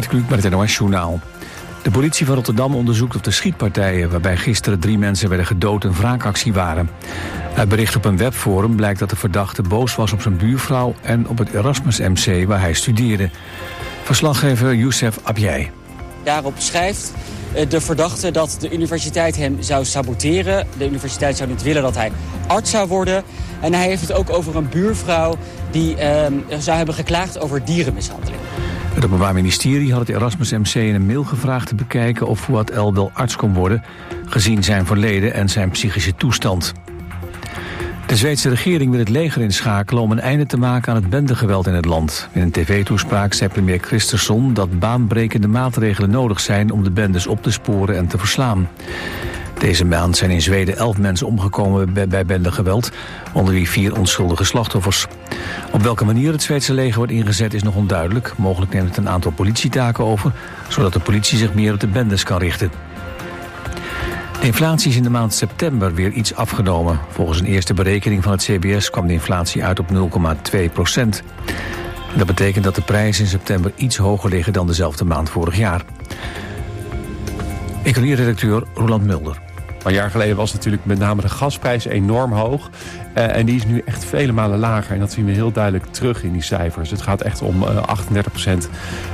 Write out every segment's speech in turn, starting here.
Gert Kluk met het NOS-journaal. De politie van Rotterdam onderzoekt of de schietpartijen waarbij gisteren 3 mensen werden gedood een wraakactie waren. Uit bericht op een webforum blijkt dat de verdachte boos was op zijn buurvrouw en op het Erasmus MC waar hij studeerde. Verslaggever Youssef Abjai. Daarop schrijft de verdachte dat de universiteit hem zou saboteren. De universiteit zou niet willen dat hij arts zou worden. En hij heeft het ook over een buurvrouw die zou hebben geklaagd over dierenmishandeling. Het Openbaar Ministerie had het Erasmus MC in een mail gevraagd te bekijken of Fouad El wel arts kon worden, gezien zijn verleden en zijn psychische toestand. De Zweedse regering wil het leger inschakelen om een einde te maken aan het bendegeweld in het land. In een tv-toespraak zei premier Kristersson dat baanbrekende maatregelen nodig zijn om de bendes op te sporen en te verslaan. Deze maand zijn in Zweden 11 mensen omgekomen bij bendegeweld, onder wie 4 onschuldige slachtoffers. Op welke manier het Zweedse leger wordt ingezet is nog onduidelijk. Mogelijk neemt het een aantal politietaken over, zodat de politie zich meer op de bendes kan richten. De inflatie is in de maand september weer iets afgenomen. Volgens een eerste berekening van het CBS kwam de inflatie uit op 0,2%. Dat betekent dat de prijzen in september iets hoger liggen dan dezelfde maand vorig jaar. Economie-redacteur Roland Mulder. Een jaar geleden was natuurlijk met name de gasprijs enorm hoog. En die is nu echt vele malen lager. En dat zien we heel duidelijk terug in die cijfers. Het gaat echt om 38%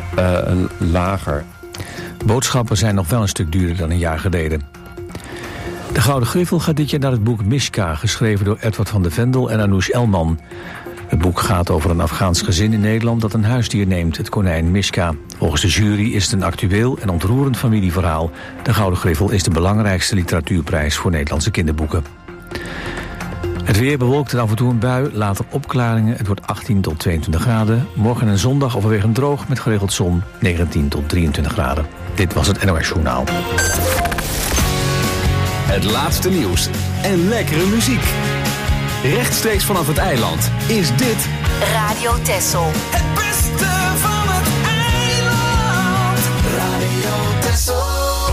lager. Boodschappen zijn nog wel een stuk duurder dan een jaar geleden. De Gouden Griffel gaat dit jaar naar het boek Mishka, geschreven door Edward van de Vendel en Anoush Elman. Het boek gaat over een Afghaans gezin in Nederland dat een huisdier neemt, het konijn Mishka. Volgens de jury is het een actueel en ontroerend familieverhaal. De Gouden Griffel is de belangrijkste literatuurprijs voor Nederlandse kinderboeken. Het weer bewolkt en af en toe een bui, later opklaringen. Het wordt 18 tot 22 graden. Morgen en zondag overwegend droog met geregeld zon, 19 tot 23 graden. Dit was het NOS Journaal. Het laatste nieuws en lekkere muziek. Rechtstreeks vanaf het eiland is dit Radio Texel. Het beste van het eiland. Radio Texel.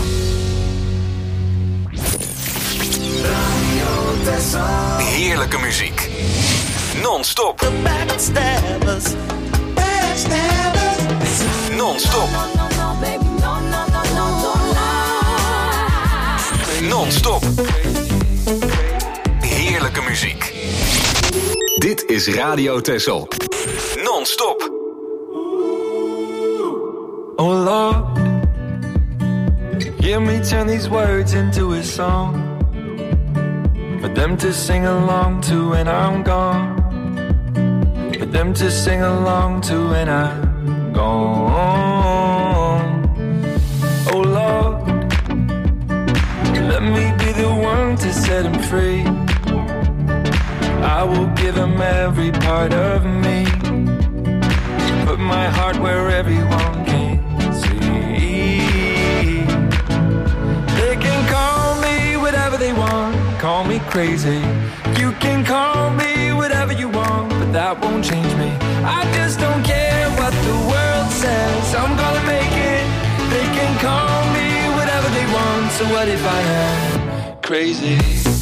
Radio Texel. heerlijke muziek. Non-stop. The backstabbers. Backstabbers. Non-stop. Non-stop. Heerlijke muziek. Dit is Radio Texel. Non-stop. Oh Lord, hear me turn these words into a song for them to sing along to when I'm gone, for them to sing along to when I'm gone. Oh Lord, let me be the one to set him free. I will give him every part of me, put my heart where everyone can see. They can call me whatever they want, call me crazy. You can call me whatever you want, but that won't change me. I just don't care what the world says, I'm gonna make it. They can call me whatever they want, so what if I am crazy?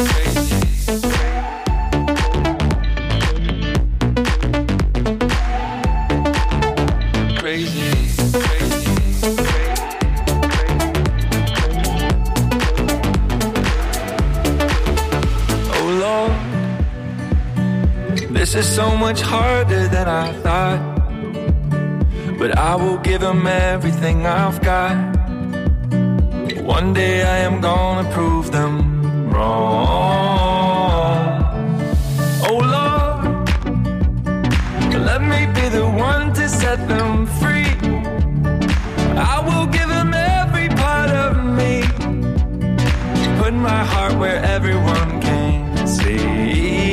This is so much harder than I thought, but I will give them everything I've got. One day I am gonna prove them wrong. Oh Lord, let me be the one to set them free. I will give them every part of me, put my heart where everyone can see.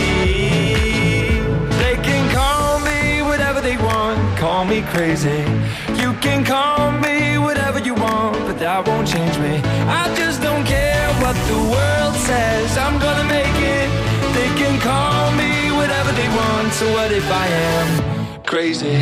Call me crazy, you can call me whatever you want, but that won't change me. I just don't care what the world says, I'm gonna make it. They can call me whatever they want, so what if I am crazy?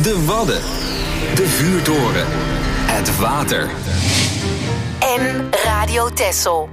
De Wadden. De Vuurtoren. Het water. En Radio Texel.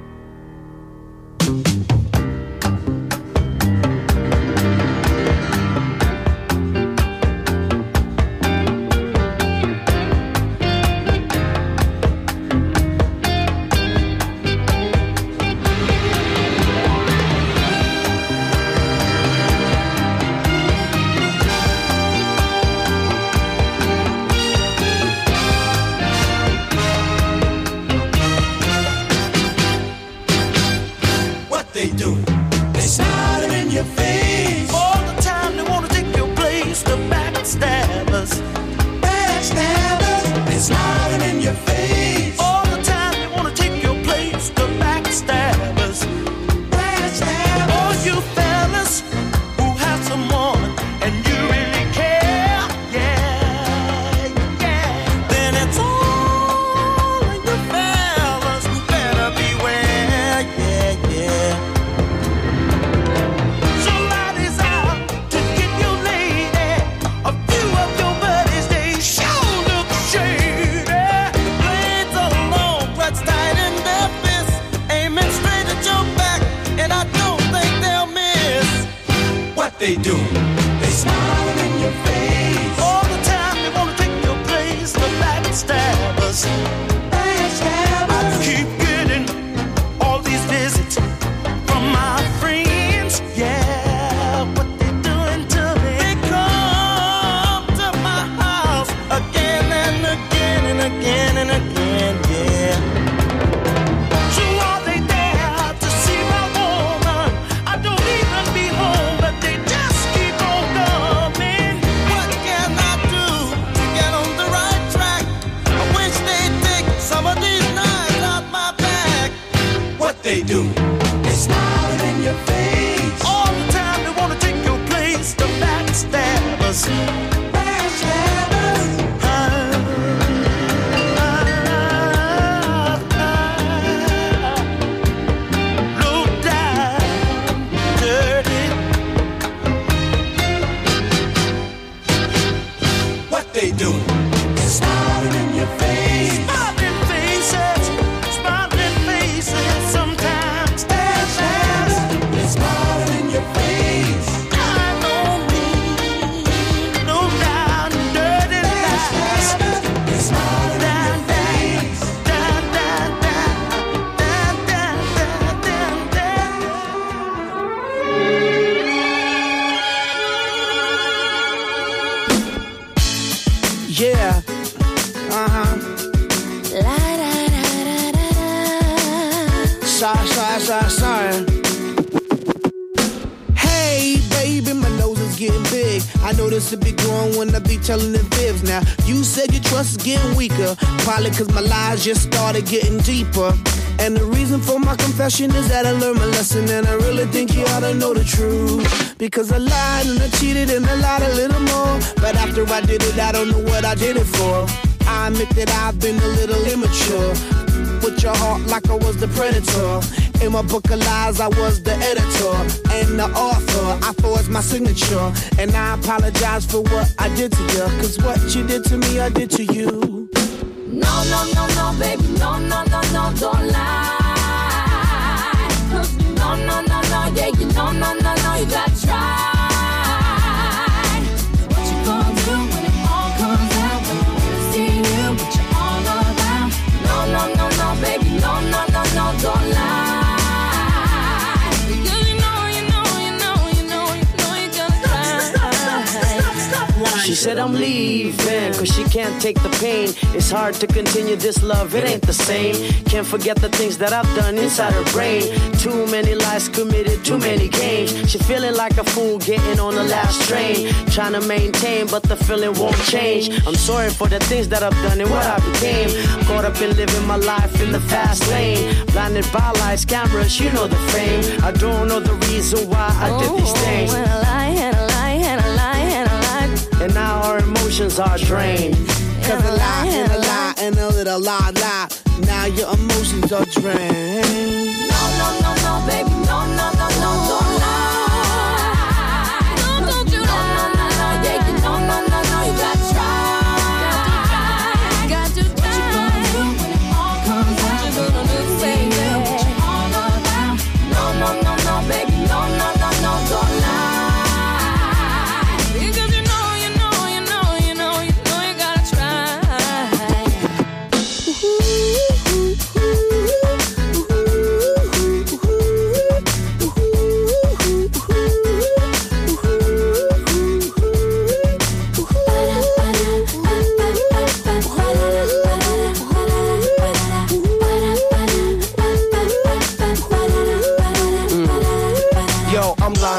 Telling the fibs now. You said your trust is getting weaker, probably cause my lies just started getting deeper. And the reason for my confession is that I learned my lesson, and I really think you ought to know the truth. Because I lied and I cheated and I lied a little more, but after I did it, I don't know what I did it for. I admit that I've been a little immature, with your heart like I was the predator. In my book of lies, I was the editor and the author. I forged my signature, and I apologize for what I did to you. Cause what you did to me, I did to you. No, no, no, no, baby, no, no, no, no, don't lie. No, no, no, no, yeah, you know, no, no, no, you gotta try. What you gonna do when it all comes out? When you see you, but you're all around. No, no, no, no, baby, no, no, no, no, don't lie. She said I'm leaving, cause she can't take the pain. It's hard to continue this love, it ain't the same. Can't forget the things that I've done inside her brain. Too many lies committed, too many games. She feeling like a fool getting on the last train. Trying to maintain, but the feeling won't change. I'm sorry for the things that I've done and what I became. Caught up in living my life in the fast lane. Blinded by lights, cameras, you know the fame. I don't know the reason why I did these things. And a lie, and a lie, and a lie, and a lie. And now our emotions are drained. Cause a lie and a lie and a little lie. Now your emotions are drained. No, no, no, no, baby, no, no, no, no, don't lie. No, don't you lie. No, no, no, no, yeah, you know, no, no, no, you got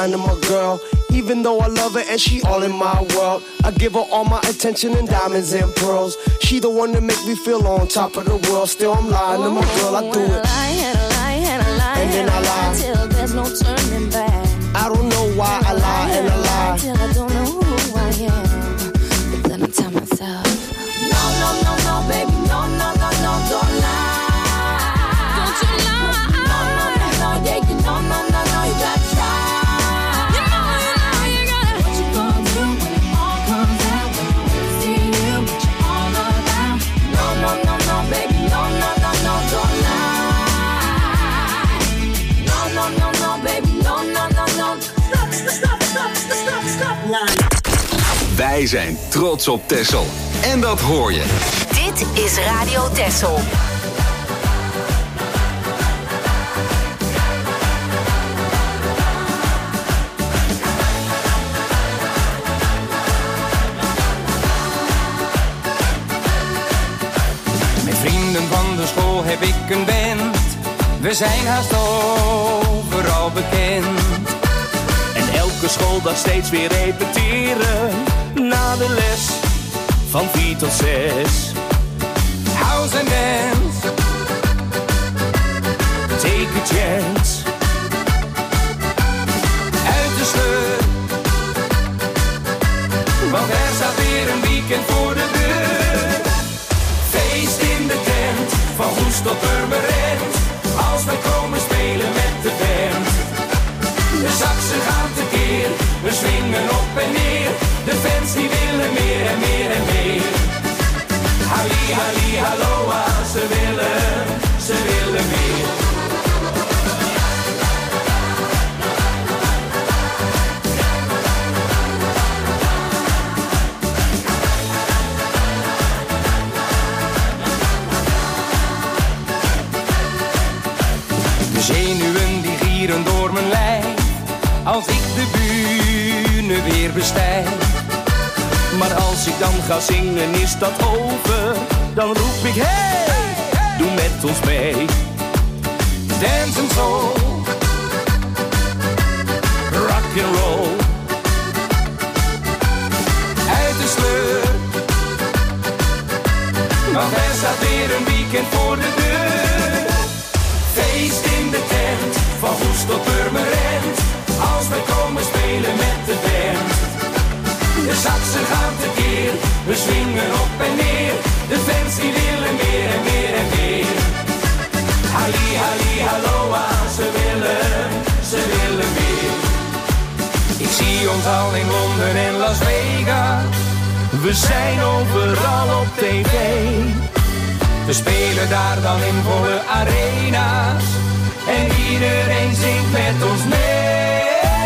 lying to my girl. Even though I love her and she all in my world, I give her all my attention and diamonds and pearls. She the one that make me feel on top of the world. Still I'm lying to my girl, I do it. And I lie, and then I lie till there's no turning back. I don't know why I lie and I lie till I don't know who I am. But then I tell myself, no, no, no, no, baby, no, no, no, no, don't lie. Don't you lie. No, no, no, no, yeah, you know, no, no, no, you gotta try. You know, you gotta. What you gonna do when it all comes out? When you really see you, what you all about? No, no, no, no, baby, no, no, no, no, don't lie. No, no, no, no, baby, no, no, no, no. Stop. Wij zijn trots op Texel. En dat hoor je. Dit is Radio Texel. Met vrienden van de school heb ik een band. We zijn haast overal bekend. En elke schooldag steeds weer repeteren. Na de les van 4 tot 6. House and dance. Take a chance. Uit de sleur. Want er staat weer een weekend voor de deur. Feest in de tent. Van Goes tot Purmerend. Als wij komen spelen met de band. De saxen gaan tekeer, we swingen op en neer. De fans die willen meer en meer en meer. Halli, halli, halloa, ze willen meer. De zenuwen die gieren door mijn lijf. Als ik de bühne weer bestijg. Maar als ik dan ga zingen is dat over. Dan roep ik hey, doe met ons mee. Dance and soul. Rock and roll. Uit de sleur. Want er staat weer een weekend voor de deur. Feest in de tent. Van Goes tot Purmerend. Als wij komen spelen met de band. De saxen gaan tekeer, we swingen op en neer. De fans die willen meer en meer en meer. Halli, halli, halloa, ze willen meer. Ik zie ons al in Londen en Las Vegas. We zijn overal op tv. We spelen daar dan in volle arena's. En iedereen zingt met ons mee.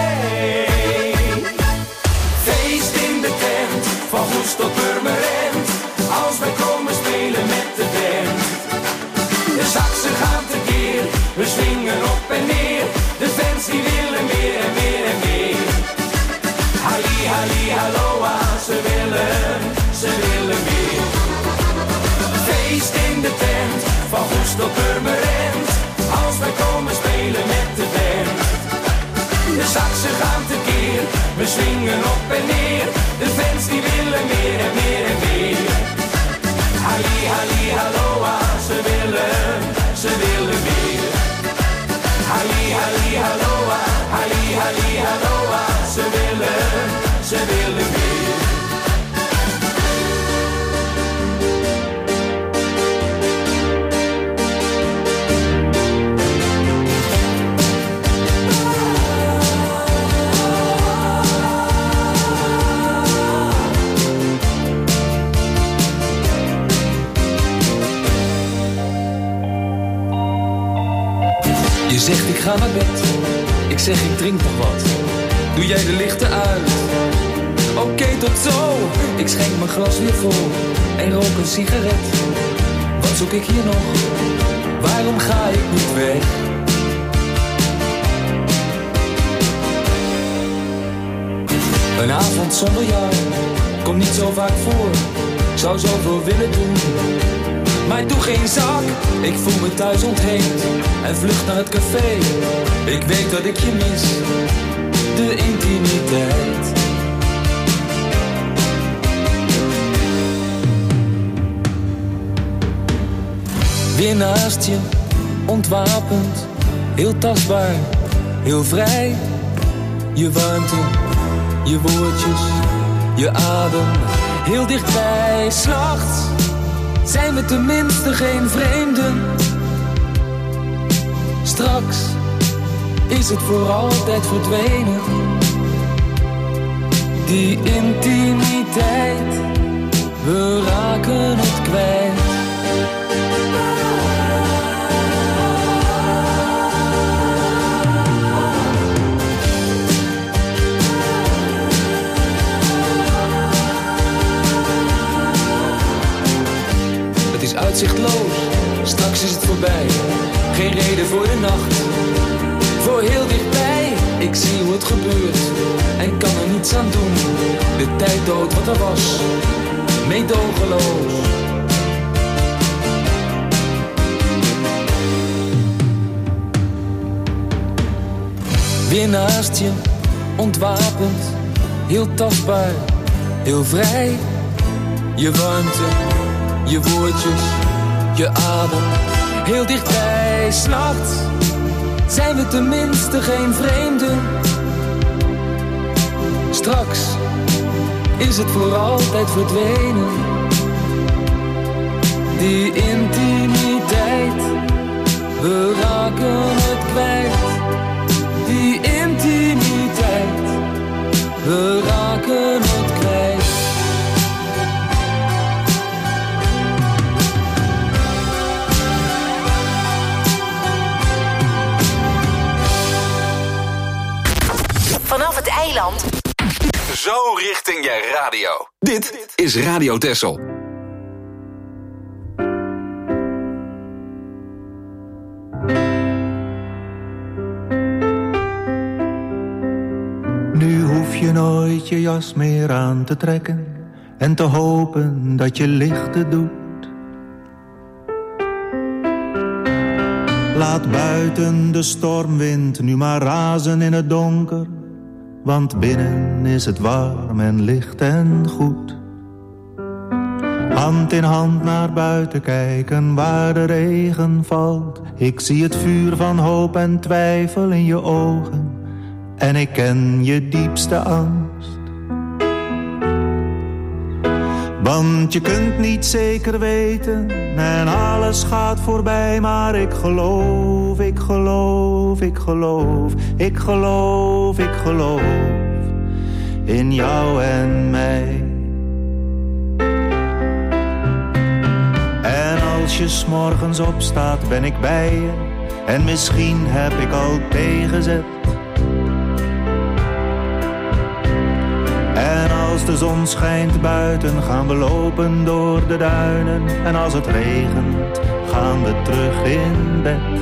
Feest in de tent, van Goes tot Purmerend. Als wij komen spelen met de band. De saxen gaan tekeer, we swingen op en neer. De fans die willen meer en meer en meer. Halli, halli, halloa, ze willen meer. Feest in de tent, van Goes tot Purmerend. Als wij komen spelen met de band. De saxen gaan tekeer, we swingen op en neer. De fans die willen meer en meer en meer. Halli, halli, halloa, ze willen meer. Halli, halli, halloa, halli, halli, halloa, ze willen meer. Je zegt ik ga naar bed, ik zeg ik drink nog wat. Doe jij de lichten uit? Oké, tot zo. Ik schenk mijn glas weer vol en rook een sigaret. Wat zoek ik hier nog? Waarom ga ik niet weg? Een avond zonder jou komt niet zo vaak voor. Ik zou zoveel willen doen, maar ik doe geen zak. Ik voel me thuis ontheemd en vlucht naar het café. Ik weet dat ik je mis, de intimiteit. Weer naast je, ontwapend, heel tastbaar, heel vrij. Je warmte, je woordjes, je adem, heel dichtbij. 's Nachts zijn we tenminste geen vreemden. Straks is het voor altijd verdwenen. Die intimiteit, we raken het kwijt. Het is uitzichtloos, straks is het voorbij. Geen reden voor de nacht, voor heel dichtbij. Ik zie hoe het gebeurt en kan er niets aan doen. De tijd dood wat er was, meedogenloos. Weer naast je, ontwapend, heel tastbaar, heel vrij. Je warmte, je woordjes, je adem, heel dichtbij. 's Nachts zijn we tenminste geen vreemden. Straks is het voor altijd verdwenen. Die intimiteit, we raken het kwijt. Die intimiteit, we raken het kwijt. Vanaf het eiland. Zo richting je radio. Dit is Radio Texel. Nu hoef je nooit je jas meer aan te trekken en te hopen dat je lichten doet. Laat buiten de stormwind nu maar razen in het donker, want binnen is het warm en licht en goed. Hand in hand naar buiten kijken waar de regen valt. Ik zie het vuur van hoop en twijfel in je ogen en ik ken je diepste angst. Want je kunt niet zeker weten en alles gaat voorbij. Maar ik geloof, ik geloof, ik geloof, ik geloof, ik geloof in jou en mij. En als je 's morgens opstaat ben ik bij je en misschien heb ik al tegenzet. En als de zon schijnt buiten gaan we lopen door de duinen. En als het regent gaan we terug in bed.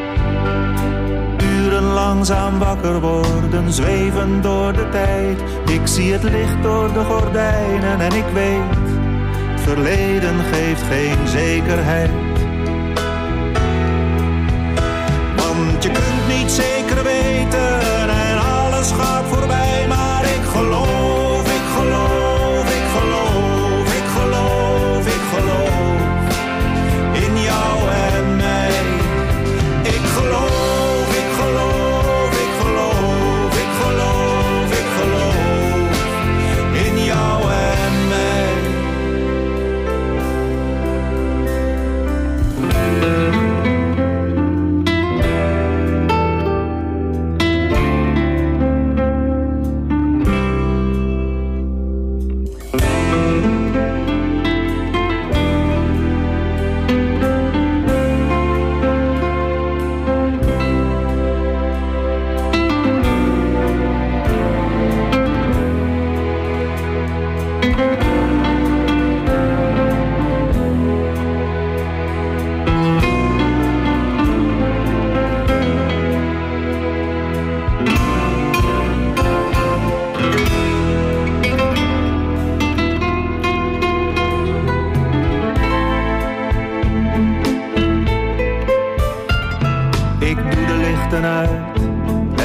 Uren langzaam wakker worden, zweven door de tijd. Ik zie het licht door de gordijnen en ik weet, het verleden geeft geen zekerheid. Want je kunt niet zeker weten en alles gaat voorbij. Maar ik geloof.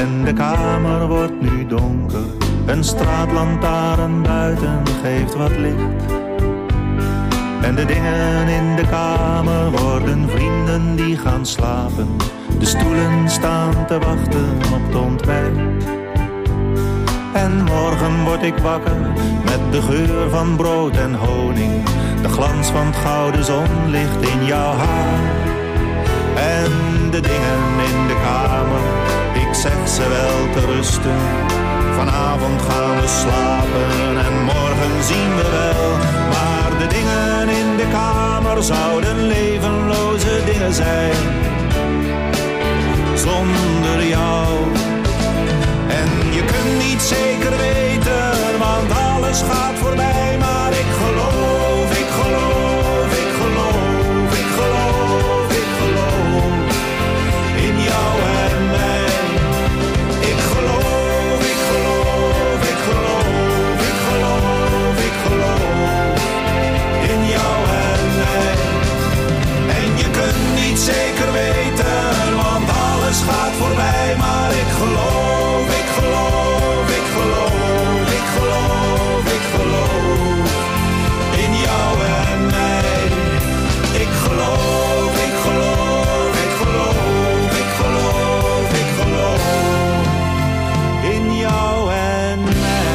En de kamer wordt nu donker. Een straatlantaarn buiten geeft wat licht. En de dingen in de kamer worden vrienden die gaan slapen. De stoelen staan te wachten op het ontbijt. En morgen word ik wakker met de geur van brood en honing. De glans van het gouden zonlicht in jouw haar. En de dingen in de kamer, ik zeg ze wel te rusten. Vanavond gaan we slapen en morgen zien we wel. Maar de dingen in de kamer zouden levenloze dingen zijn. Zonder jou. En je kunt niet zeker weten, want alles gaat voorbij. Maar ik geloof, ik geloof, ik geloof, ik geloof, ik geloof in jou en mij. Ik geloof, ik geloof, ik geloof, ik geloof, ik geloof in jou en mij. En je kunt niet zeker weten, want alles gaat voorbij. Maar ik geloof, ik geloof, ik geloof, ik geloof, ik geloof in jou en mij. Ik geloof, ik geloof, ik geloof, ik geloof, ik geloof in jou en mij.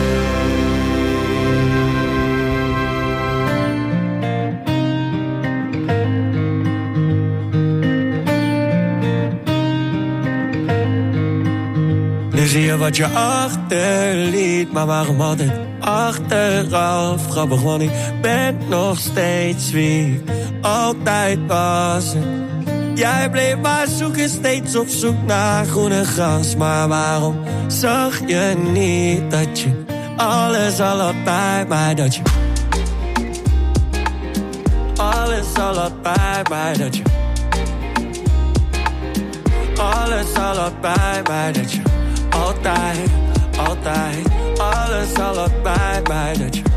Nu zie je wat je achterliet, maar waarom altijd achteraf? Grappig, want ik ben nog steeds wie ik altijd was. Jij bleef maar zoeken, steeds op zoek naar groene gras. Maar waarom zag je niet dat je alles al had bij mij? Dat je alles al had bij mij, dat je alles al had bij mij, dat je altijd, altijd, alles al had bij mij, dat je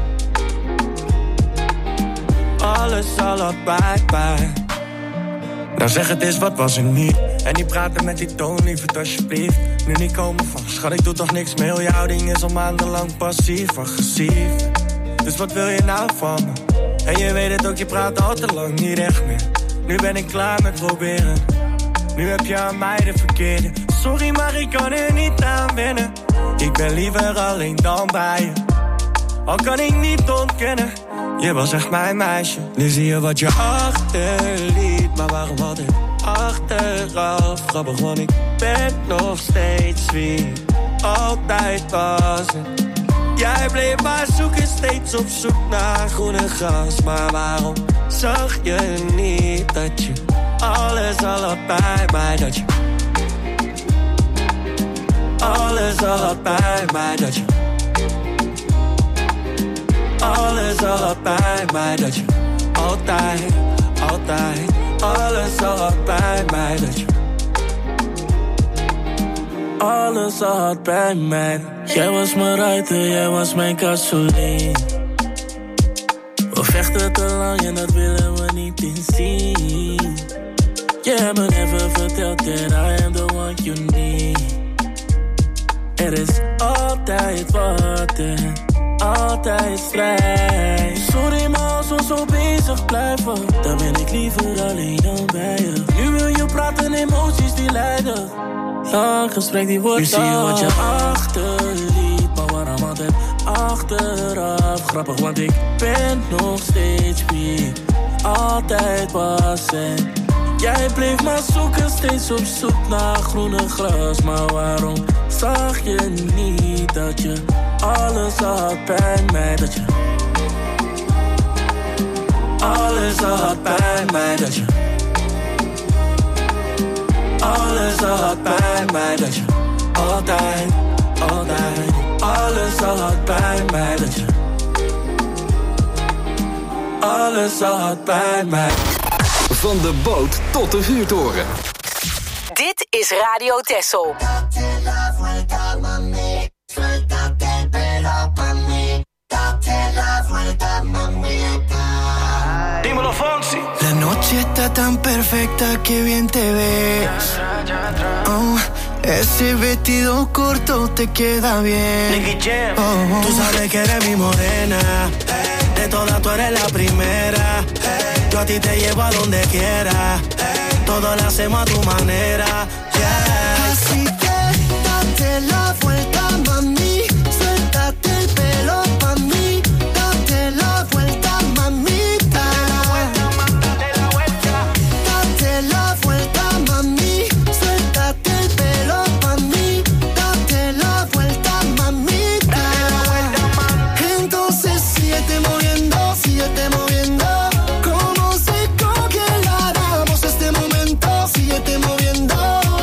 alles al had bij mij. Nou zeg het eens, wat was er niet? En die praten met die toon, lieverd alsjeblieft. Nu niet komen van, schat ik doe toch niks meer. Jouw ding is al maandenlang passief-agressief. Dus wat wil je nou van me? En je weet het ook, je praat al te lang niet echt meer. Nu ben ik klaar met proberen. Nu heb je aan mij de verkeerde. Sorry, maar ik kan er niet aan wennen. Ik ben liever alleen dan bij je. Al kan ik niet ontkennen, je was echt mijn meisje. Nu zie je wat je achterliet, maar waarom altijd achteraf? Grappig, want ik ben nog steeds wie ik altijd was. Jij bleef maar zoeken, steeds op zoek naar groene gras. Maar waarom zag je niet dat je alles al had bij mij? Dat je alles al had bij mij, dat je alles al had bij mij, dat je altijd, altijd, alles al had bij mij, dat je alles al had bij mij. Jij was mijn ruiter, jij was mijn gasoline. We vechten te lang en dat willen we niet inzien. Je hebt me even verteld that I am the one you need. Er is altijd wat en altijd strijd. Sorry, maar als we zo bezig blijven, dan ben ik liever alleen dan bij je. Nu wil je praten, emoties die lijden. Lang gesprek die wordt. Nu zie je wat je achterliet, maar waarom altijd achteraf? Grappig, want ik ben nog steeds wie ik altijd was. En jij bleef maar zoeken, steeds op zoek naar groene gras. Maar waarom zag je niet dat je alles al had bij mij? Dat je alles al had bij mij, dat je alles al had bij mij, dat je altijd, altijd, alles al had bij mij, dat je alles al had bij mij. Van de boot tot de vuurtoren. Dit is Radio Texel. Dímelo, Fonsi. La noche está tan perfecta que bien te ves. Oh, Ese vestido corto te queda bien. Oh. Tú sabes que eres mi morena. De todas tú eres la primera. Yo a ti te llevo a donde quiera. Todo lo hacemos a tu manera. Yeah. Así que date la vuelta, mami. Suéltate el pelo pa' mí. Date la vuelta, mamita. Date la vuelta. Date la vuelta, mami. Suéltate el pelo pa' mí. Date la vuelta, mamita. Entonces síguete moviendo, síguete moviendo. Como se congelaramos este momento. Síguete moviendo.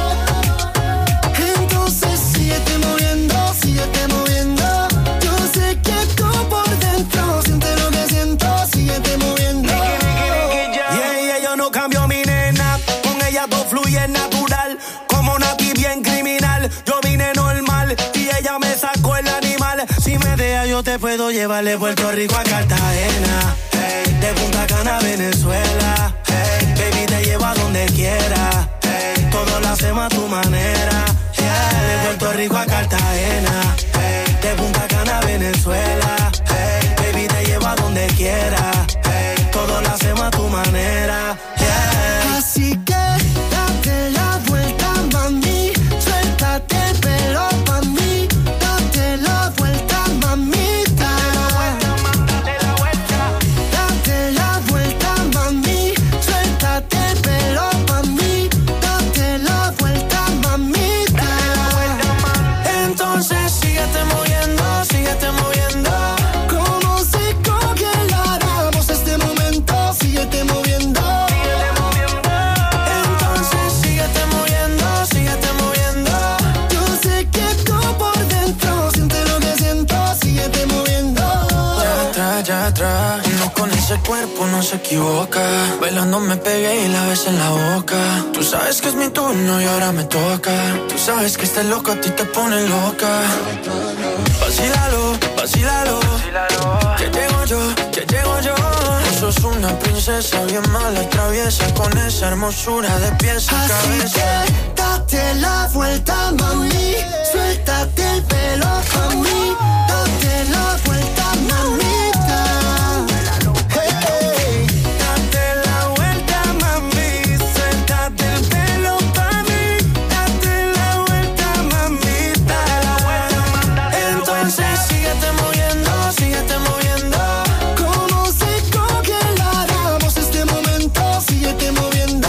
Entonces síguete moviendo, síguete moviendo. Yo sé que tú por dentro sientes lo que siento. Síguete moviendo. Yeah, yo no cambio mi nena. Con ella todo fluye natural. Como Nati bien criminal. Yo vine normal y ella me sacó el animal. Si me deja yo te puedo llevar de Puerto Rico a Cartagena. Hey, de Punta Cana a Venezuela. Hey, baby te llevo a donde quiera. Hey, todo lo hacemos a tu manera. Yeah, de Puerto Rico a Cartagena. Hey, de Punta Cana a Venezuela. Hey, baby te llevo a donde quiera. Hey, todo lo hacemos a tu manera. Yeah. Así que date la vuelta, mami. Suéltate el pelo pa' mí. Date la vuelta, mamita. Date la vuelta. Date la vuelta, mami. Suéltate el pelo pa' mí. Date la vuelta, mamita. Entonces síguete moviendo, síguete moviendo. Como si congeláramos este momento. Síguete moviendo. Entonces síguete moviendo, síguete moviendo. Yo sé que tú por dentro sientes lo que siento. Síguete moviendo. Ya atrás, uno con ese cuerpo no se equivoca. Bailando me pegué y la besé en la boca. Tú sabes que es mi turno y ahora me toca. Tú sabes que este loco a ti te pone loca. Vacílalo, vacílalo. Que llego yo, que llego yo. Tú sos una princesa bien mala, traviesa. Con esa hermosura de pies a cabeza. Así que date la vuelta, mami. Suéltate el pelo pa' mí. Date la vuelta, mamita. Hey. Date la vuelta, mami. Suéltate el pelo pa' mí. Date la vuelta, mamita. Entonces síguete moviendo, síguete moviendo. Como si congeláramos este momento. Síguete moviendo.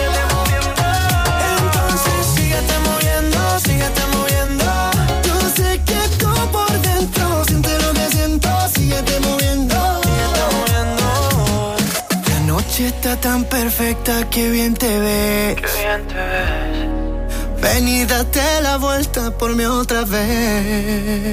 Entonces síguete moviendo, síguete moviendo. Yo sé que tú por dentro sientes lo que siento. Síguete moviendo. Síguete moviendo. La noche está tan perfecta, que bien te ves. Qué bien te ves. Ven y date la vuelta por mí otra vez.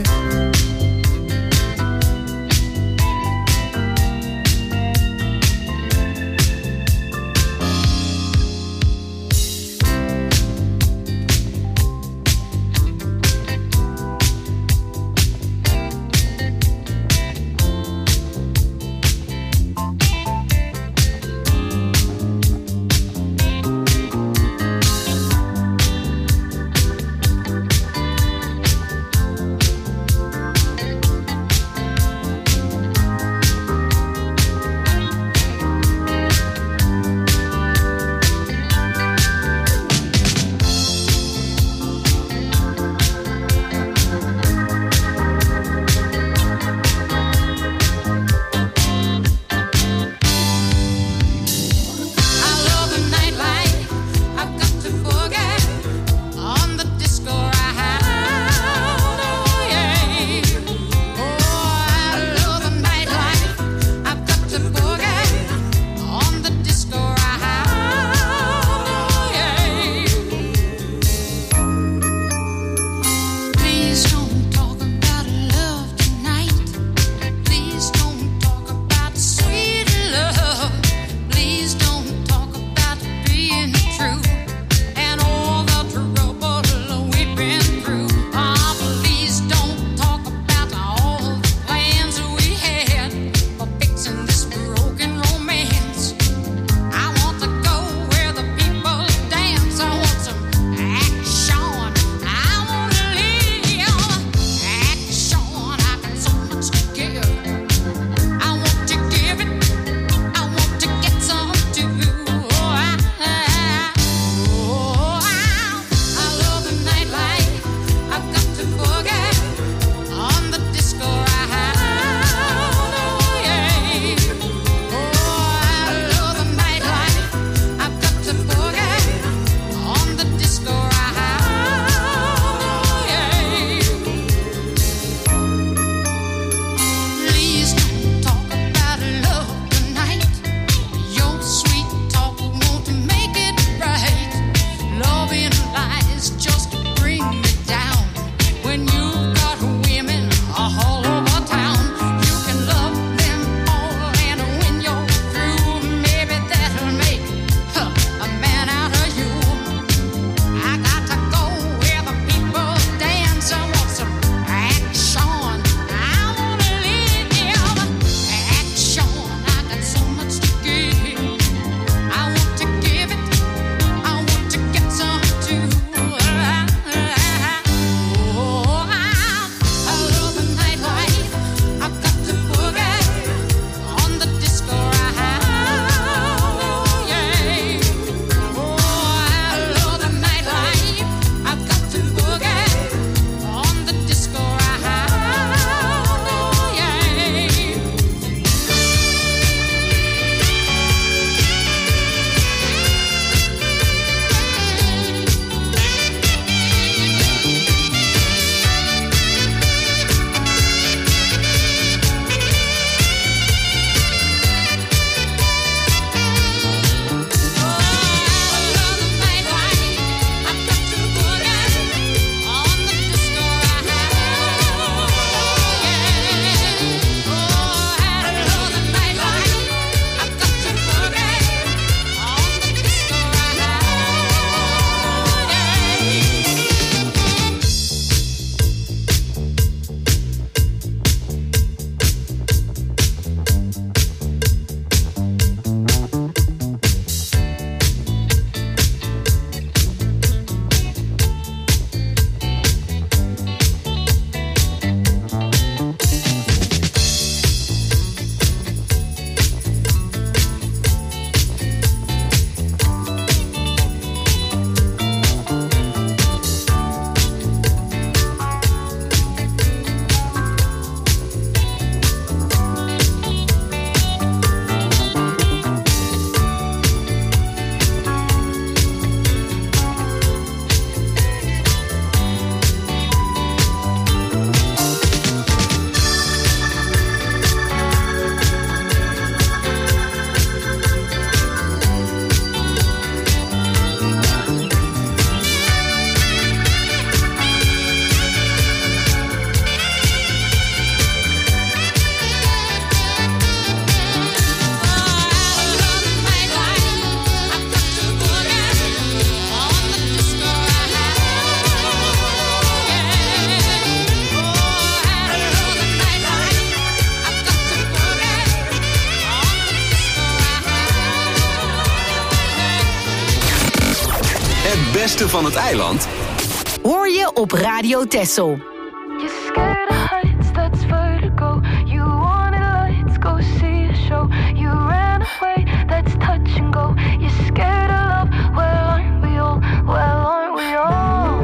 beste van het eiland hoor je op Radio Texel. You're scared of heights, that's vertigo. You wanted lights, go see a show. You ran away, that's touch and go. You're scared of love, well aren't we all? Well aren't we all?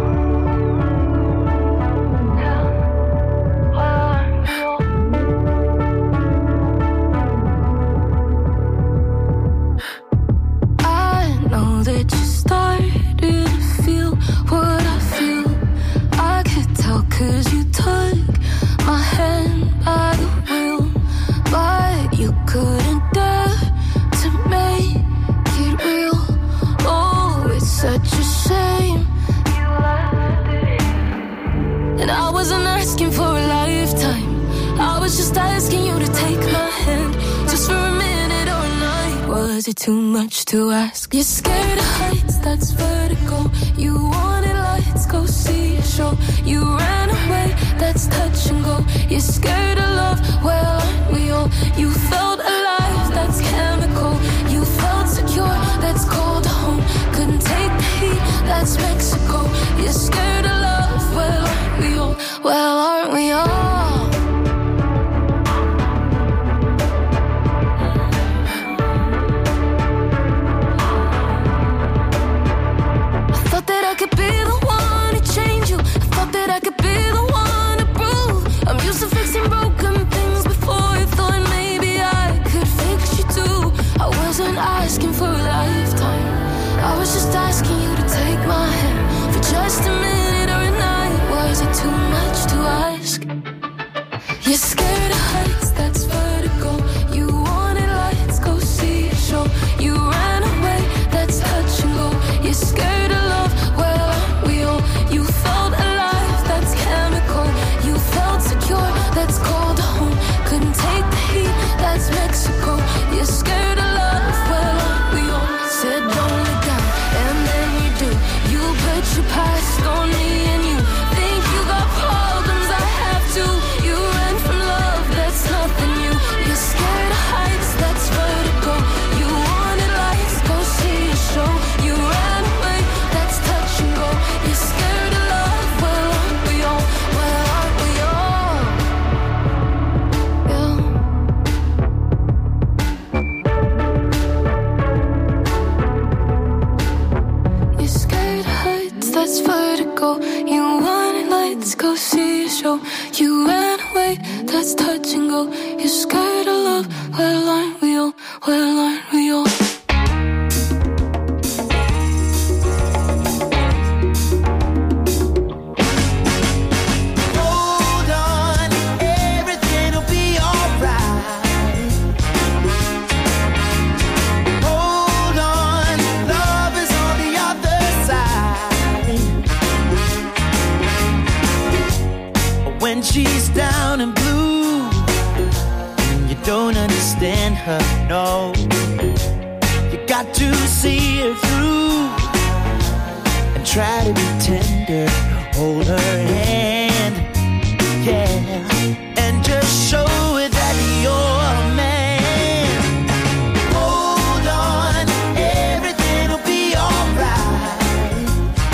Yeah, well aren't we all? I know that you started to feel what I feel. I could tell 'cause you took my hand by the wheel, but you couldn't dare to make it real. Oh, it's such a shame you left it. And I wasn't asking for a lifetime, I was just asking you to take my hand, just for a minute or a night. Was it too much to ask? You're scared of heights, that's vertigo. You wanted lights, go see a show. You ran away, that's touch and go. You're scared of love, well aren't we all? You felt alive, that's chemical. You felt secure, that's cold home. Couldn't take the heat, that's Mexico. You're scared of love, well aren't we all? Well aren't we all? I could be the one to change you. I thought that I could be the one to prove. I'm used to fixing broken things before. You thought maybe I could fix you too. I wasn't asking for a lifetime, I was just asking you to take my hand for just a minute or a night. Was it too much to ask? You're scared of heights, that's vertigo. You wanted lights, go see a show. You ran away, that's touch and go. You're scared of love, well aren't we all? You felt alive, that's chemical. You felt secure, that's cold home. Couldn't take the heat, that's Mexico. You're scared of love, well aren't we all? Said don't look down, and then you do. You put your past on me and you think you got problems, I have to. You ran from love, that's nothing new. You're scared of heights, that's vertigo. You wanted lights, go see a show. You ran away, that's touch and go. You're scared of love, well aren't we all? Well aren't we all? Yeah. You're scared of heights, that's vertigo. You wanted lights, go see a show. You ran away, that's touch and go. You're scared of love, well aren't we all? Well aren't we all? When she's down and blue and you don't understand her, no. You got to see her through and try to be tender. Hold her hand, yeah, and just show her that you're a man. Hold on, everything will be alright.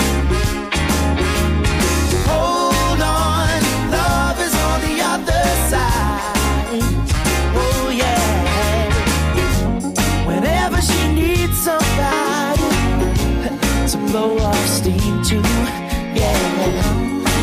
Hold on, love is on the other side. Oh yeah. Whenever she needs somebody to blow off steam too, yeah.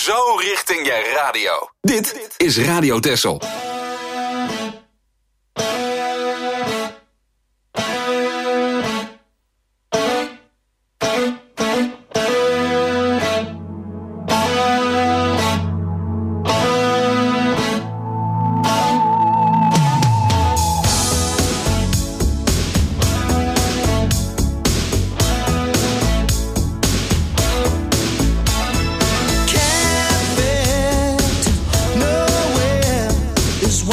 Zo richting je radio. Dit is Radio Texel. Is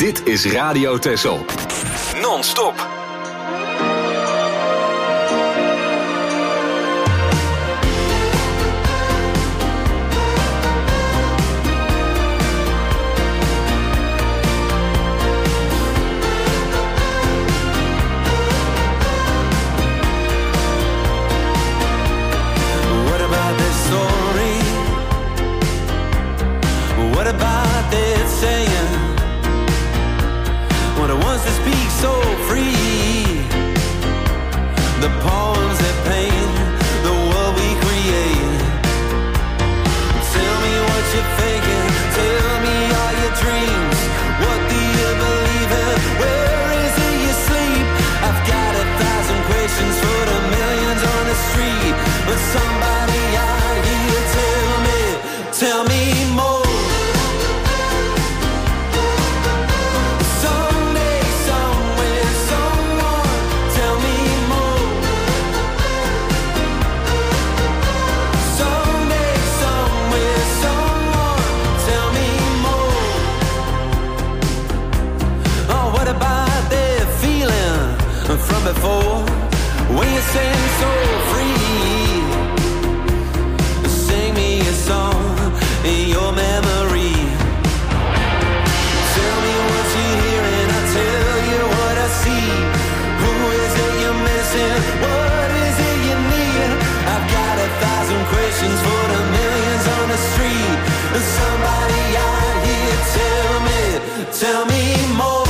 Dit is Radio Texel. Non-stop. Before, when you sing so free, sing me a song in your memory. Tell me what you hear and I'll tell you what I see. Who is it you're missing? What is it you need? I've got 1,000 questions for the millions on the street. Somebody out here tell me more.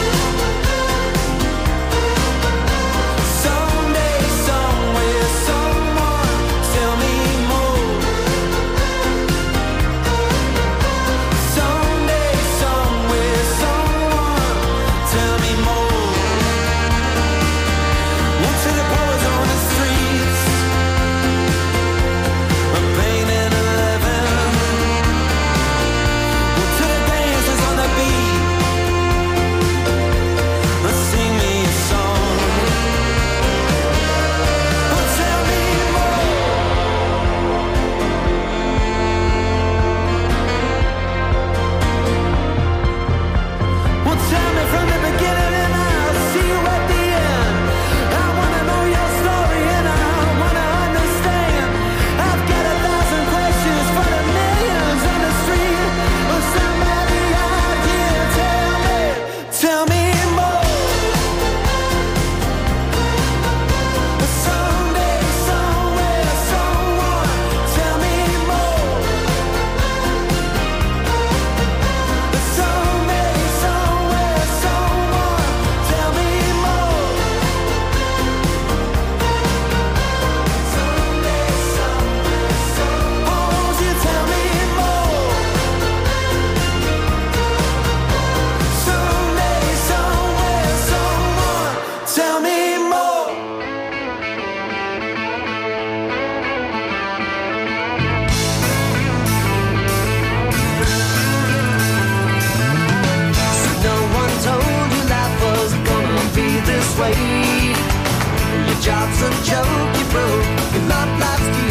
Job's a joke, you broke, your love life's the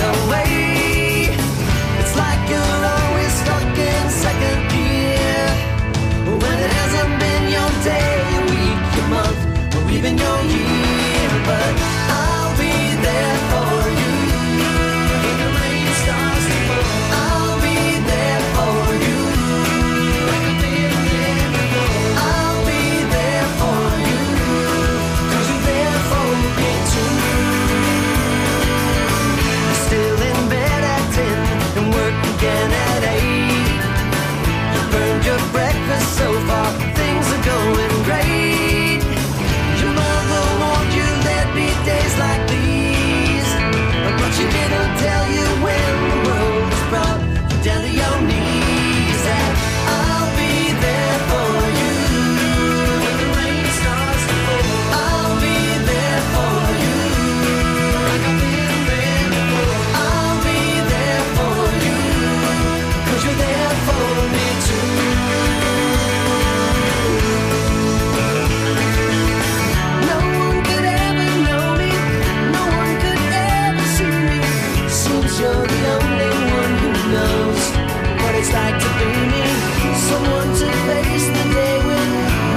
away. It's like you're always stuck in second gear, when it hasn't been your day, your week, your month, or even your year. But I'll be there for you when the rain starts to fall. I'll be there for you like I've been there before. I'll be there for you 'cause you're there for me too. Still in bed at 10 and work again at 8. You burned your breakfast so far, things are going great. Your mother warned you there'd be days like these, but she didn't tell you when the world was brought you down to your knees. And I'll be there for you when the rain starts to fall. I'll be there for you like I've been there before. I'll be there for you 'cause you're there for me too. No one could ever know me, no one could ever see me. Seems you're the only one who knows what it's like to be me. Someone to face the day with,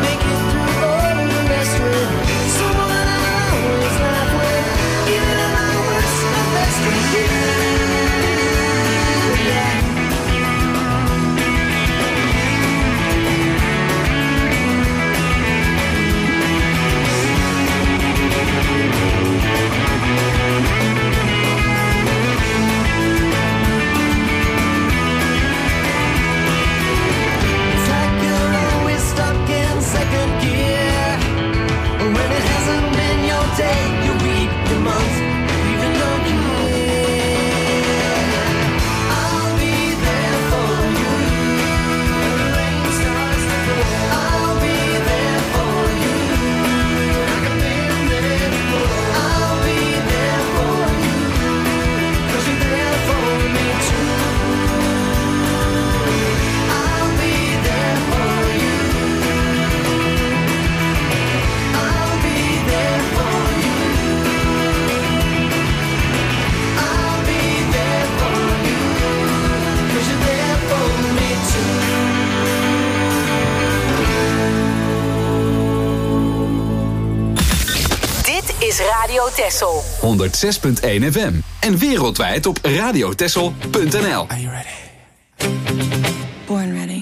Radio Texel. 106.1 FM. En wereldwijd op radiotexel.nl. Are you ready? Born ready.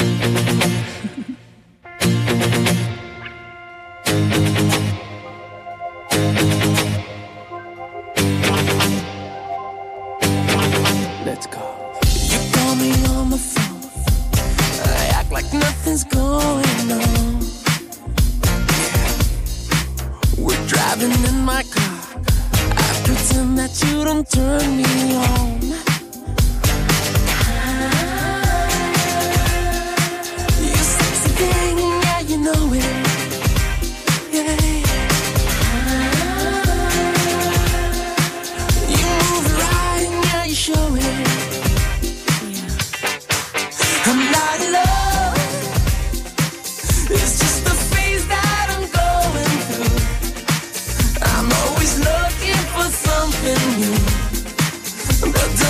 Let's go. You call me on the phone. I act like nothing's going on. We're driving in my car. I pretend that you don't turn me on. You sexy thing, yeah, you know it. Yeah. You move right, yeah, you show it. I'm not in love. It's just the phase that I'm going through. I'm always looking for something new, but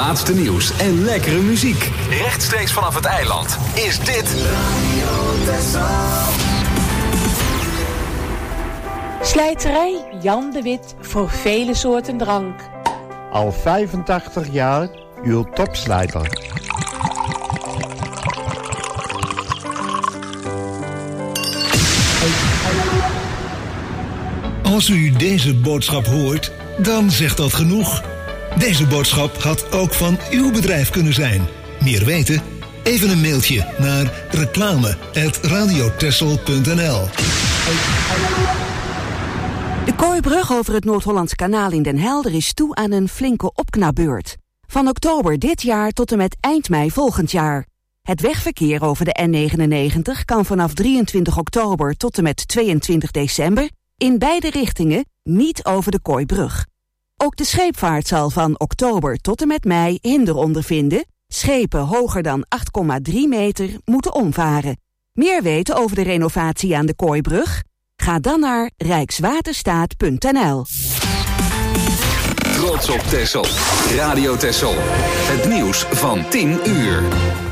laatste nieuws en lekkere muziek. Rechtstreeks vanaf het eiland is dit Radio Texel. Slijterij Jan de Wit voor vele soorten drank. Al 85 jaar uw topslijter. Als u deze boodschap hoort, dan zegt dat genoeg. Deze boodschap had ook van uw bedrijf kunnen zijn. Meer weten? Even een mailtje naar reclame@radiotexel.nl. De Kooibrug over het Noord-Hollands Kanaal in Den Helder is toe aan een flinke opknapbeurt. Van oktober dit jaar tot en met eind mei volgend jaar. Het wegverkeer over de N99 kan vanaf 23 oktober tot en met 22 december... in beide richtingen niet over de Kooibrug. Ook de scheepvaart zal van oktober tot en met mei hinder ondervinden. Schepen hoger dan 8,3 meter moeten omvaren. Meer weten over de renovatie aan de Kooibrug? Ga dan naar rijkswaterstaat.nl. Trots op Texel. Radio Texel. Het nieuws van 10 uur.